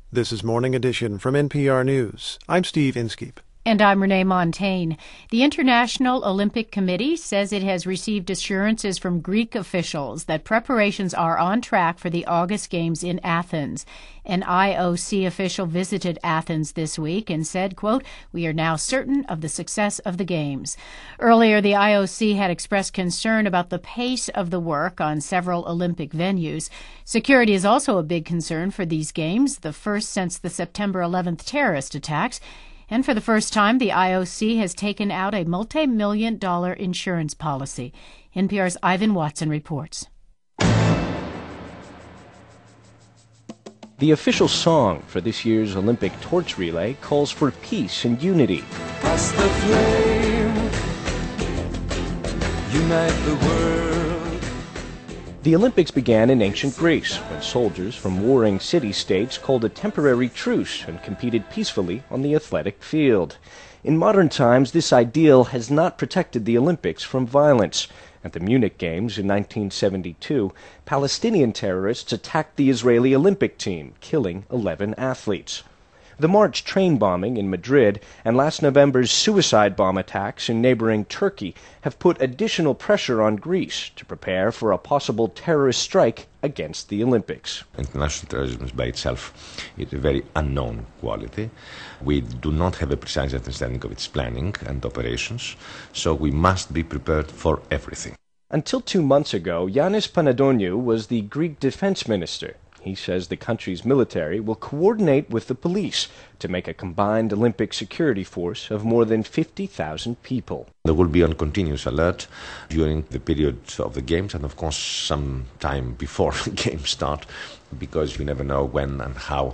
This is Morning Edition from NPR News. I'm Steve Inskeep. And I'm Renee Montagne. The International Olympic Committee says it has received assurances from Greek officials that preparations are on track for the August Games in Athens. An IOC official visited Athens this week and said, quote, "We are now certain of the success of the Games." Earlier, the IOC had expressed concern about the pace of the work on several Olympic venues. Security is also a big concern for these Games, the first since the September 11th terrorist attacks. And for the first time, the IOC has taken out a multi-million-dollar insurance policy. NPR's Ivan Watson reports. The official song for this year's Olympic torch relay calls for peace and unity. Pass the flame, unite the world. The Olympics began in ancient Greece, when soldiers from warring city-states called a temporary truce and competed peacefully on the athletic field. In modern times, this ideal has not protected the Olympics from violence. At the Munich Games in 1972, Palestinian terrorists attacked the Israeli Olympic team, killing 11 athletes. The March train bombing in Madrid and last November's suicide bomb attacks in neighboring Turkey have put additional pressure on Greece to prepare for a possible terrorist strike against the Olympics. International terrorism by itself is a very unknown quality. We do not have a precise understanding of its planning and operations, so we must be prepared for everything. Until 2 months ago, Yanis Panadoniou was the Greek defense minister. He says the country's military will coordinate with the police to make a combined Olympic security force of more than 50,000 people. They will be on continuous alert during the period of the Games and, of course, some time before the Games start, because you never know when and how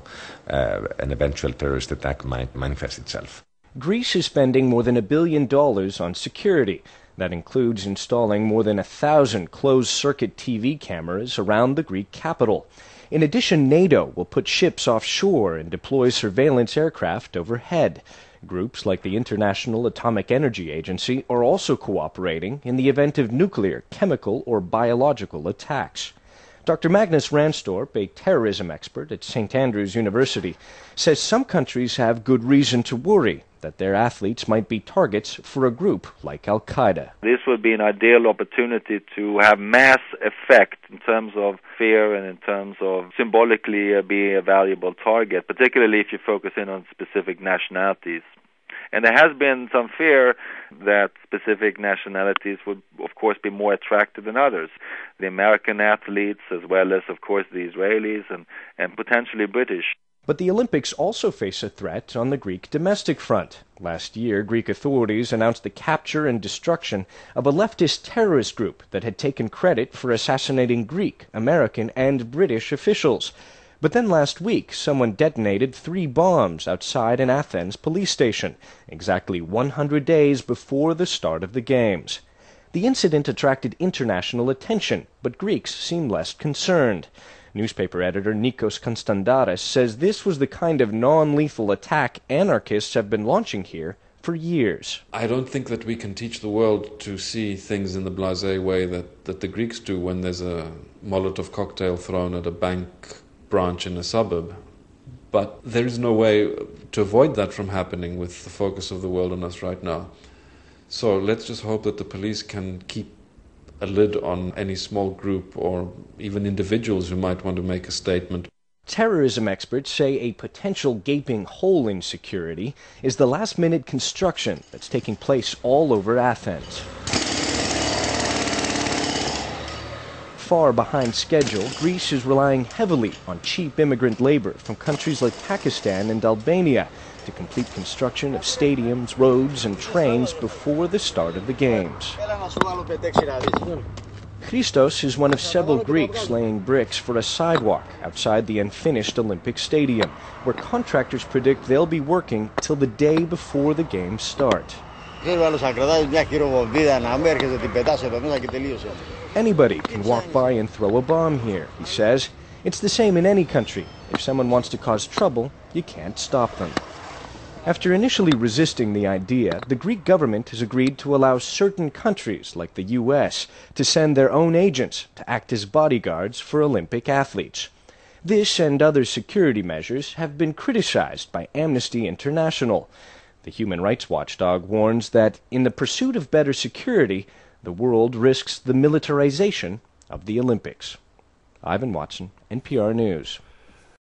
an eventual terrorist attack might manifest itself. Greece is spending more than $1 billion on security. That includes installing more than 1,000 closed-circuit TV cameras around the Greek capital. In addition, NATO will put ships offshore and deploy surveillance aircraft overhead. Groups like the International Atomic Energy Agency are also cooperating in the event of nuclear, chemical, or biological attacks. Dr. Magnus Ranstorp, a terrorism expert at St. Andrews University, says some countries have good reason to worry that their athletes might be targets for a group like Al-Qaeda. This would be an ideal opportunity to have mass effect in terms of fear and in terms of symbolically be a valuable target, particularly if you focus in on specific nationalities. And there has been some fear that specific nationalities would, of course, be more attractive than others. The American athletes, as well as, of course, the Israelis and potentially British. But the Olympics also face a threat on the Greek domestic front. Last year, Greek authorities announced the capture and destruction of a leftist terrorist group that had taken credit for assassinating Greek, American, and British officials. But then last week, someone detonated 3 bombs outside an Athens police station, exactly 100 days before the start of the Games. The incident attracted international attention, but Greeks seem less concerned. Newspaper editor Nikos Konstantaris says this was the kind of non-lethal attack anarchists have been launching here for years. I don't think that we can teach the world to see things in the blasé way that the Greeks do when there's a Molotov cocktail thrown at a bank branch in a suburb. But there is no way to avoid that from happening with the focus of the world on us right now. So let's just hope that the police can keep a lid on any small group or even individuals who might want to make a statement. Terrorism experts say a potential gaping hole in security is the last-minute construction that's taking place all over Athens. Far behind schedule, Greece is relying heavily on cheap immigrant labor from countries like Pakistan and Albania to complete construction of stadiums, roads, and trains before the start of the Games. Christos is one of several Greeks laying bricks for a sidewalk outside the unfinished Olympic Stadium, where contractors predict they'll be working till the day before the Games start. Anybody can walk by and throw a bomb here, he says. It's the same in any country. If someone wants to cause trouble, you can't stop them. After initially resisting the idea, the Greek government has agreed to allow certain countries, like the U.S., to send their own agents to act as bodyguards for Olympic athletes. This and other security measures have been criticized by Amnesty International. The human rights watchdog warns that in the pursuit of better security, the world risks the militarization of the Olympics. Ivan Watson, NPR News.